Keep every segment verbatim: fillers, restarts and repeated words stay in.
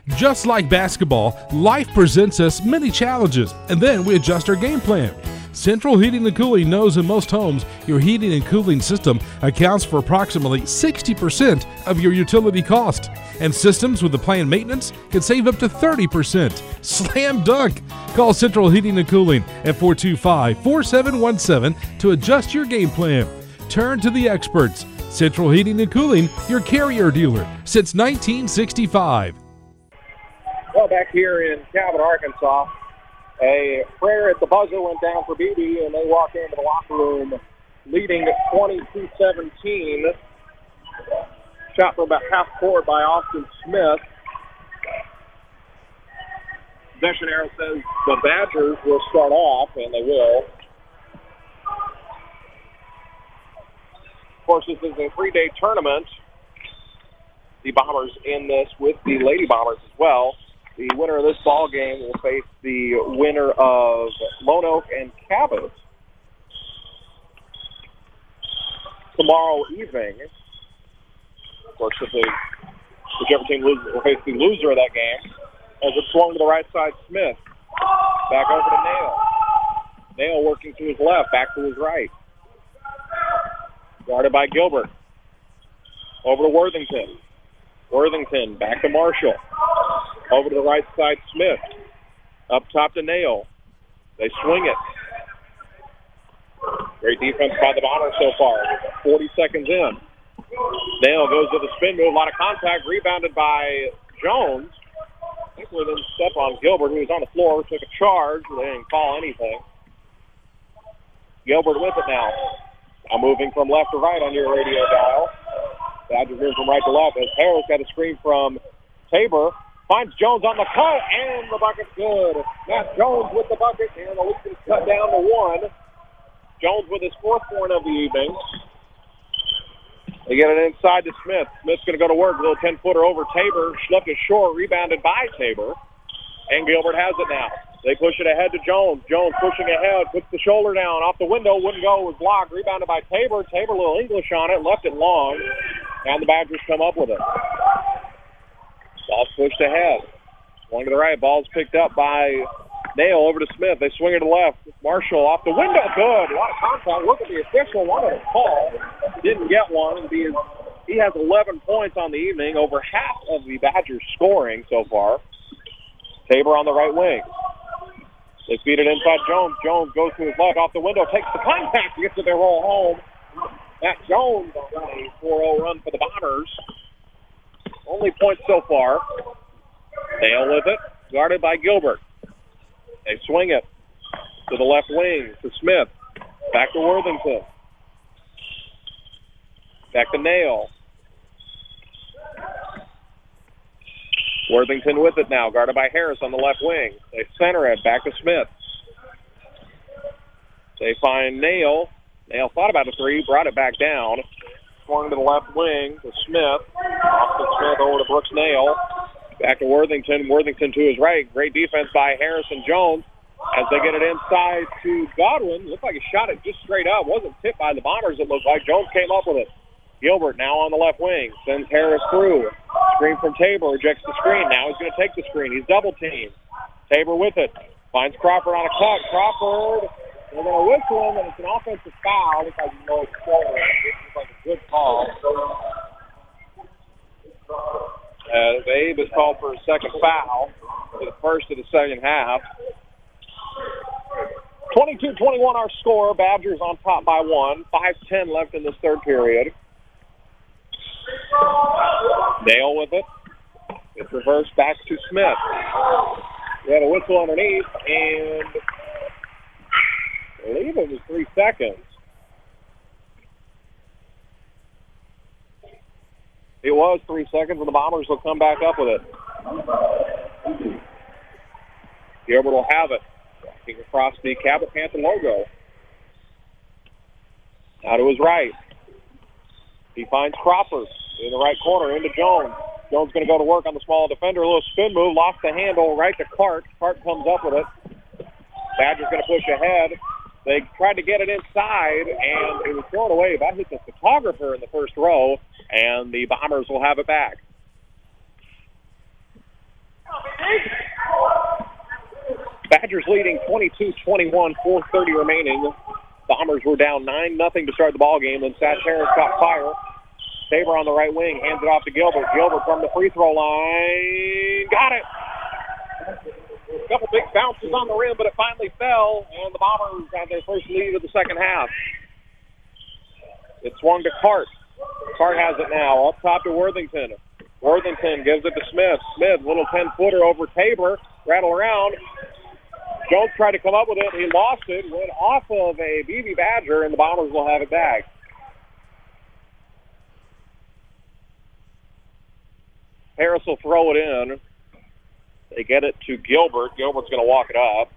Just like basketball, life presents us many challenges, and then we adjust our game plan. Central Heating and Cooling knows in most homes, your heating and cooling system accounts for approximately sixty percent of your utility cost. And systems with the planned maintenance can save up to thirty percent. Slam dunk! Call Central Heating and Cooling at four two five, four seven one seven to adjust your game plan. Turn to the experts. Central Heating and Cooling, your Carrier dealer since nineteen sixty-five. Well, back here in Cabot, Arkansas, a prayer at the buzzer went down for B B, and they walk into the locker room leading twenty-two seventeen. Shot from about half court by Austin Smith. Possession arrow says the Badgers will start off, and they will. Of course, this is a three-day tournament. The Bombers in this with the Lady Bombers as well. The winner of this ball game will face the winner of Lone Oak and Cabot tomorrow evening. Of course, if they, whichever team loses will face the loser of that game. As it swung to the right side, Smith. Back over to Nail. Nail working to his left, back to his right. Guarded by Gilbert. Over to Worthington. Worthington back to Marshall. Over to the right side, Smith. Up top to Nail. They swing it. Great defense by the Bombers so far. forty seconds in. Nail goes to the spin move. A lot of contact. Rebounded by Jones. I think we didn't step on Gilbert, who was on the floor. Took a charge. They didn't call anything. Gilbert with it now. Now moving from left to right on your radio dial. Badgers move from right to left as Harris got a screen from Tabor. Finds Jones on the cut, and the bucket's good. Matt Jones with the bucket, and the lead is cut down to one. Jones with his fourth point of the evening. They get it inside to Smith. Smith's going to go to work. A little ten-footer over Tabor. Schlepped it short, rebounded by Tabor. And Gilbert has it now. They push it ahead to Jones. Jones pushing ahead, puts the shoulder down. Off the window, wouldn't go, was blocked. Rebounded by Tabor. Tabor, a little English on it, left it long. And the Badgers come up with it. Ball's pushed ahead. Swung to the right. Ball's picked up by Nail over to Smith. They swing it to the left. Marshall off the window. Good. A lot of contact. Look at the official. Wanted a call. Didn't get one. He, is, he has eleven points on the evening. Over half of the Badgers scoring so far. Tabor on the right wing. They feed it inside Jones. Jones goes to his left. Off the window. Takes the contact. Gets it. They roll home. Matt Jones on a four oh run for the Bombers. Only point so far. Nail with it. Guarded by Gilbert. They swing it to the left wing to Smith. Back to Worthington. Back to Nail. Worthington with it now. Guarded by Harris on the left wing. They center it. Back to Smith. They find Nail. Nail thought about a three. Brought it back down. Swung to the left wing to Smith. Austin Smith over to Brooks Nail. Back to Worthington. Worthington to his right. Great defense by Harris and Jones as they get it inside to Godwin. Looked like he shot it just straight up. Wasn't tipped by the Bombers, it looked like. Jones came up with it. Gilbert now on the left wing. Sends Harris through. Screen from Tabor. Rejects the screen. Now he's going to take the screen. He's double teamed. Tabor with it. Finds Crawford on a cut. Crawford. They're going to whistle him, and it's an offensive foul because you know it's forward. It's like a good call. As Abe is called for a second foul for the first of the second half. twenty-two twenty-one our score. Badgers on top by one. five ten left in this third period. Dale with it. It's reversed back to Smith. We had a whistle underneath, and I believe it was three seconds. It was three seconds, and the Bombers will come back up with it. Gilbert will have it. Walking across the Cabot Panther logo. Now to his right. He finds Crawford in the right corner into Jones. Jones going to go to work on the small defender. A little spin move. Lost the handle right to Cart. Cart comes up with it. Badgers going to push ahead. They tried to get it inside, and it was thrown away. That hit the photographer in the first row, and the Bombers will have it back. Badgers leading twenty-two twenty-one, four thirty remaining. Bombers were down nine nothing to start the ball game. Then Satch Harris caught fire. Tabor on the right wing, hands it off to Gilbert. Gilbert from the free throw line. Got it. A couple big bounces on the rim, but it finally fell, and the Bombers have their first lead of the second half. It swung to Cart. Cart has it now, up top to Worthington. Worthington gives it to Smith. Smith, little ten-footer over Tabor, rattle around. Jones tried to come up with it. He lost it, went off of a B B Badger, and the Bombers will have it back. Harris will throw it in. They get it to Gilbert. Gilbert's going to walk it up.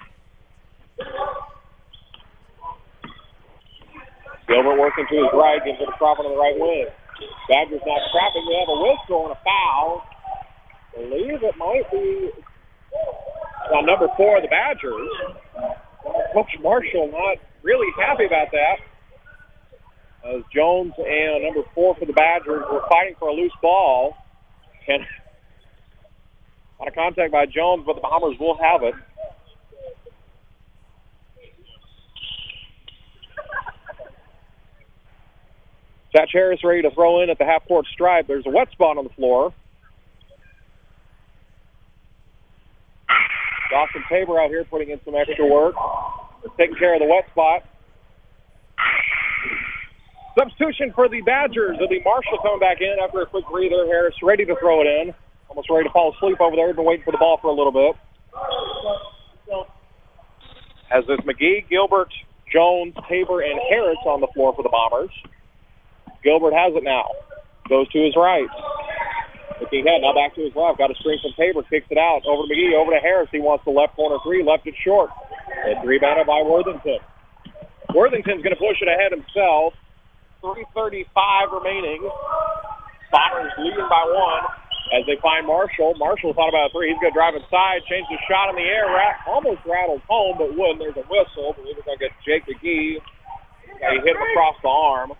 Gilbert working to his right, gives it to Crawford on the right wing. Badgers not trapping. We have a whistle and a foul. I believe it might be on number four of the Badgers. Coach Marshall not really happy about that, as Jones and number four for the Badgers were fighting for a loose ball. And a lot of contact by Jones, but the Bombers will have it. Satch Harris ready to throw in at the half-court stripe. There's a wet spot on the floor. Dawson Tabor out here putting in some extra work. They're taking care of the wet spot. Substitution for the Badgers. It'll be Marshall coming back in after a quick breather. Harris ready to throw it in. Almost ready to fall asleep over there. Been waiting for the ball for a little bit. As there's McGee, Gilbert, Jones, Tabor, and Harris on the floor for the Bombers. Gilbert has it now. Goes to his right. Looking ahead, now back to his left. Got a screen from Tabor. Kicks it out. Over to McGee, over to Harris. He wants the left corner three. Left it short. It's rebounded by Worthington. Worthington's going to push it ahead himself. three thirty-five remaining. Bombers leading by one as they find Marshall. Marshall thought about a three. He's going to drive inside, change the shot in the air. Rat, almost rattled home, but wouldn't. There's a whistle. I believe it's going to get Jake McGee. He hit him across the arm.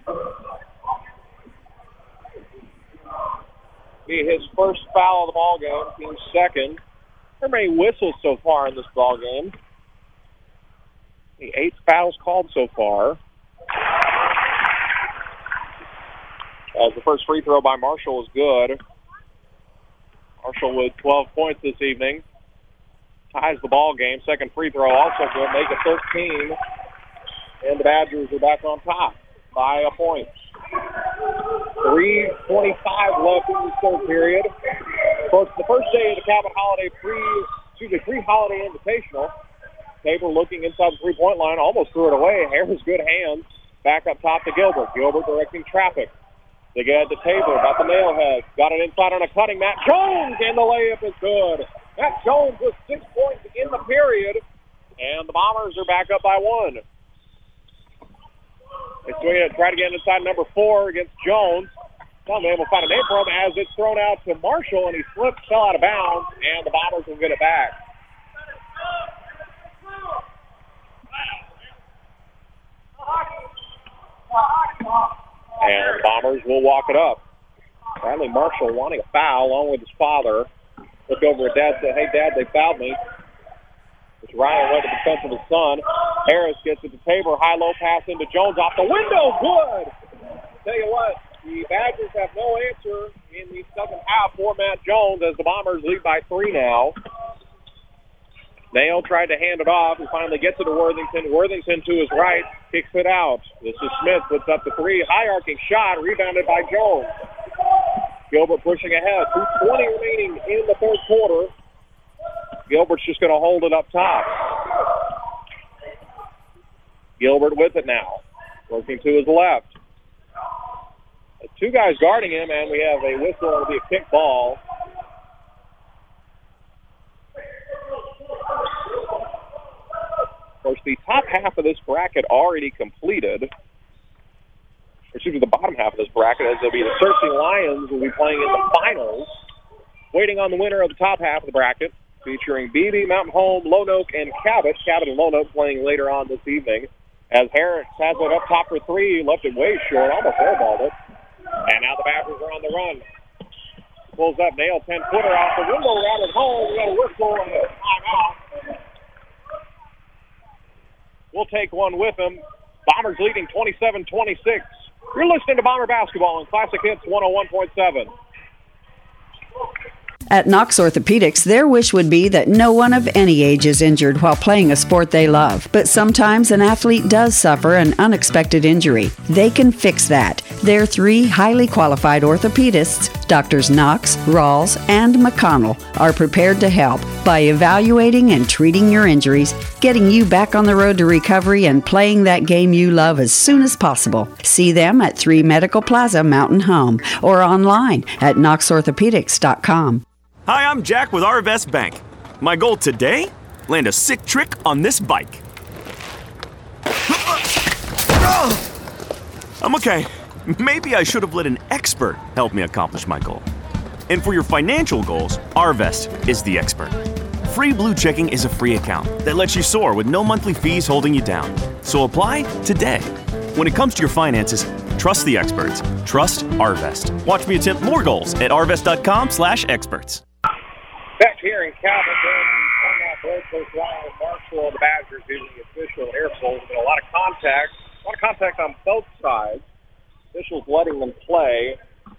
Be his first foul of the ball game, team's second. There are many whistles so far in this ball game. The eight fouls called so far. As the first free throw by Marshall is good. Marshall with twelve points this evening. Ties the ball game. Second free throw also good. Make it thirteen. And the Badgers are back on top by a point. three twenty-five left in the third period. Of course, the first day of the Cabot Holiday pre, excuse me, pre-holiday invitational. Tabor looking inside the three-point line, almost threw it away. Harris, good hands. Back up top to Gilbert. Gilbert directing traffic. They get to Tabor, got the nailhead. Got it inside on a cutting. Matt Jones, and the layup is good. Matt Jones with six points in the period, and the Bombers are back up by one. They swing it, try to get inside number four against Jones. Some able to find a name for him as it's thrown out to Marshall, and he slipped, fell out of bounds, and the Bombers will get it back. And the Bombers will walk it up. Finally, Marshall wanting a foul along with his father. Looked over at Dad, said, "Hey, Dad, they fouled me." It's Ryan went to the defense of his son. Harris gets it to Tabor. High-low pass into Jones off the window. Good. Tell you what, the Badgers have no answer in the second half for Matt Jones as the Bombers lead by three now. Nail tried to hand it off. He finally gets it to Worthington. Worthington to his right, kicks it out. This is Smith, puts up the three. High-arcing shot, rebounded by Jones. Gilbert pushing ahead. two twenty remaining in the third quarter. Gilbert's just going to hold it up top. Gilbert with it now. Working to his left. Two guys guarding him, and we have a whistle. It'll be a kick ball. Of course, the top half of this bracket already completed. Excuse me, the bottom half of this bracket, as it'll be the Searching Lions will be playing in the finals. Waiting on the winner of the top half of the bracket, featuring Beebe, Mountain Home, Lone Oak, and Cabot. Cabot and Lone Oak playing later on this evening. As Harris has it up top for three, left it way short, almost airballed it. And now the Badgers are on the run. Pulls up, nail ten-footer off the window, around at home. We got a whistle and a timeout. will take one with him. Bombers leading twenty-seven twenty-six. You're listening to Bomber Basketball on Classic Hits one oh one point seven. At Knox Orthopedics, their wish would be that no one of any age is injured while playing a sport they love. But sometimes an athlete does suffer an unexpected injury. They can fix that. Their three highly qualified orthopedists, Doctors Knox, Rawls, and McConnell, are prepared to help by evaluating and treating your injuries, getting you back on the road to recovery, and playing that game you love as soon as possible. See them at three Medical Plaza Mountain Home or online at knox orthopedics dot com. Hi, I'm Jack with Arvest Bank. My goal today? Land a sick trick on this bike. I'm okay. Maybe I should have let an expert help me accomplish my goal. And for your financial goals, Arvest is the expert. Free Blue Checking is a free account that lets you soar with no monthly fees holding you down. So apply today. When it comes to your finances, trust the experts. Trust Arvest. Watch me attempt more goals at arvest.com slash experts. Back here in Cabot, coming off road coach Ryan Marshall, the Badgers using the official air pulls. A lot of contact, a lot of contact on both sides. Officials letting them play.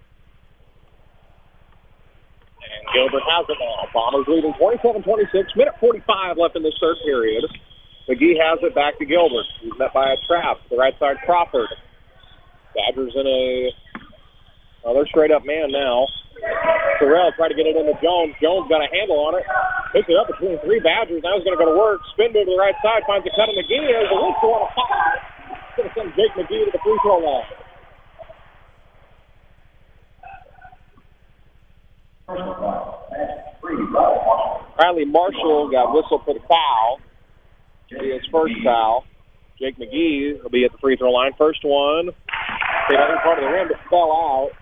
And Gilbert has it now. Bombers leading twenty-seven twenty-six. Minute forty-five left in this third period. McGee has it back to Gilbert. He's met by a trap. The right side, Crawford. Badgers in a... Oh, they're straight up man now. Terrell tried to get it into Jones. Jones got a handle on it. Picks it up between three Badgers. Now he's going to go to work. Spin move to the right side. Finds a cut on McGee. There's a whistle on a foul. Going to send Jake McGee to the free throw line. Riley Marshall got whistled for the foul. It'll be his first foul. Jake McGee will be at the free throw line. First one. Hit every part of the rim, but fell out.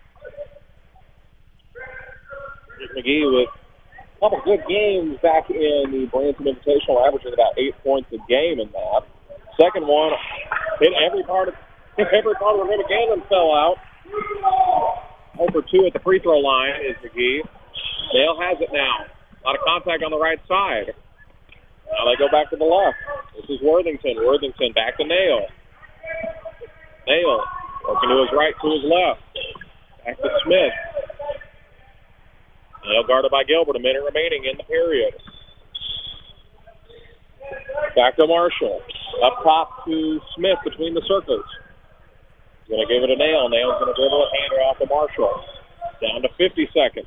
Jake McGee with a couple good games back in the Branson Invitational, averaging about eight points a game in that. Second one hit every part of hit every part of the rim again and fell out. Over two at the free throw line is McGee. Nail has it now. A lot of contact on the right side. Now they go back to the left. This is Worthington. Worthington back to Nail. Nail working to his right, to his left. Back to Smith. Nail guarded by Gilbert. A minute remaining in the period. Back to Marshall. Up top to Smith between the circles. He's going to give it a Nail. Nail's going to dribble it, hand it off to Marshall. Down to fifty seconds.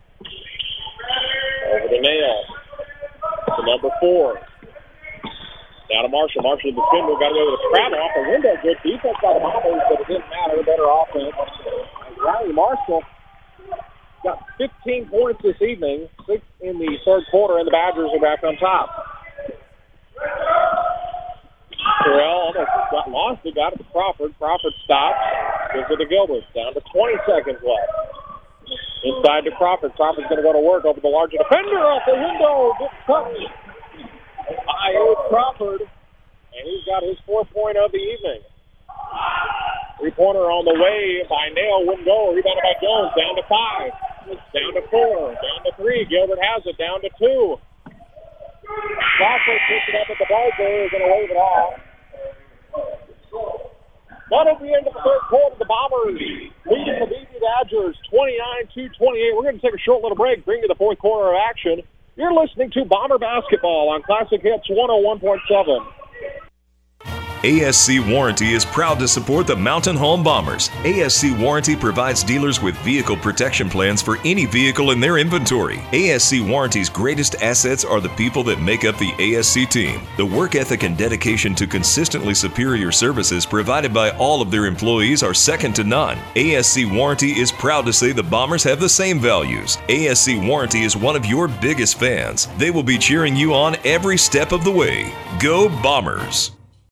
Over to Nail. To number four. Down to Marshall. Marshall the spin move. Got to go with a travel off the window. Good defense by the Bombers, but it didn't matter. Better offense. And Riley Marshall got fifteen points this evening. Six in the third quarter, and the Badgers are back on top. Terrell almost got lost. He got it to Crawford. Crawford stops. Gives it to Gilbert. Down to twenty seconds left. Inside to Crawford. Crawford's going to go to work over the larger defender off the window. Good cut by Crawford. And he's got his fourth point of the evening. Three-pointer on the way by Nail. Wouldn't go. Rebounded by Jones. Down to five. Down to four. Down to three. Gilbert has it. Down to two. Crawford picks it up at the buzzer. Is going to wave it off. But at the end of the third quarter, the Bombers leading the Beebe Badgers twenty-nine to twenty-eight. We're going to take a short little break, bring you the fourth quarter of action. You're listening to Bomber Basketball on Classic Hits one oh one point seven. A S C Warranty is proud to support the Mountain Home Bombers. A S C Warranty provides dealers with vehicle protection plans for any vehicle in their inventory. A S C Warranty's greatest assets are the people that make up the A S C team. The work ethic and dedication to consistently superior services provided by all of their employees are second to none. A S C Warranty is proud to say the Bombers have the same values. A S C Warranty is one of your biggest fans. They will be cheering you on every step of the way. Go Bombers!